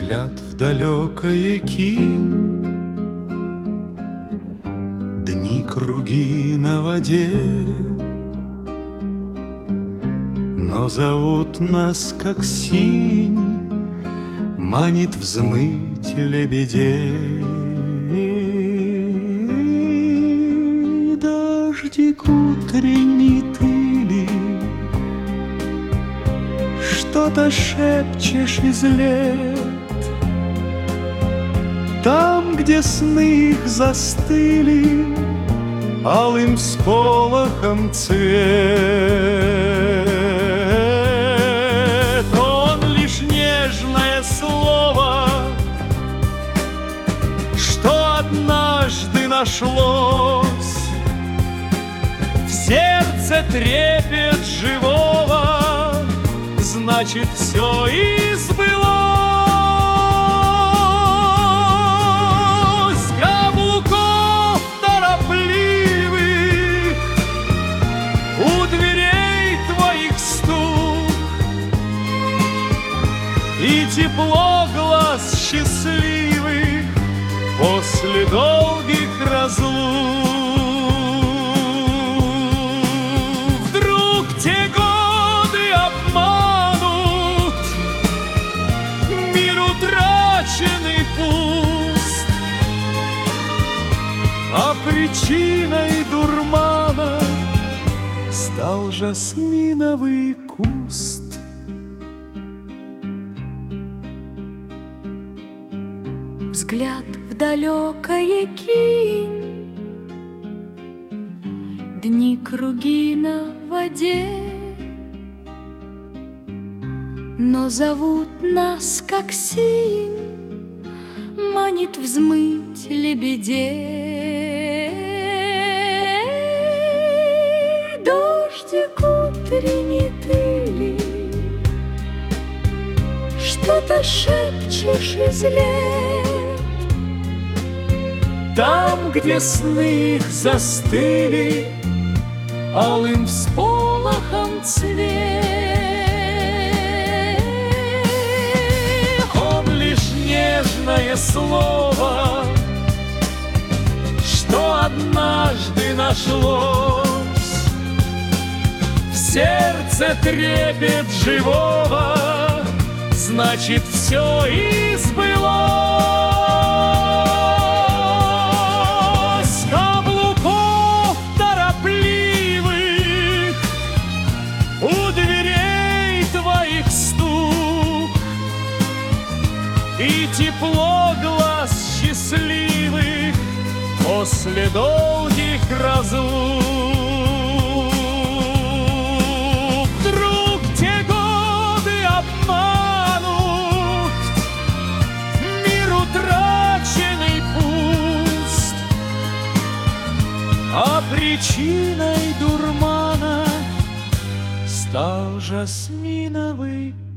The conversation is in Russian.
Взгляд в далекое кинь, дни круги на воде, но зовут нас, как синь манит взмыть лебедей. Дождик утренний ты ли, что-то шепчешь из лет, там, где сны их застыли алым всполохом цвет. Он лишь нежное слово, что однажды нашлось в сердце трепет живого, значит, все и сбылось. Каблуков торопливых у дверей твоих стук и тепло глаз счастливых после долгих разлук. Вдруг те годы обманут, мир утраченный пуст, а причиной дурмана стал жасминовый куст. Взгляд в далекое кинь, дни круги на воде, но зовут нас, как синь манит взмыть лебедей. Дождик утренний ты ли, что-то шепчешь из лет, там, где сны их застыли алым всполохом цвет. Он лишь нежное слово, что однажды нашлось в сердце трепет живого, значит, все и сбылось. Каблуков торопливых у дверей твоих стук и тепло глаз счастливых после долгих разлук. Вдруг те годы обманут, мир утраченный пуст, а причиной дурмана стал жасминовый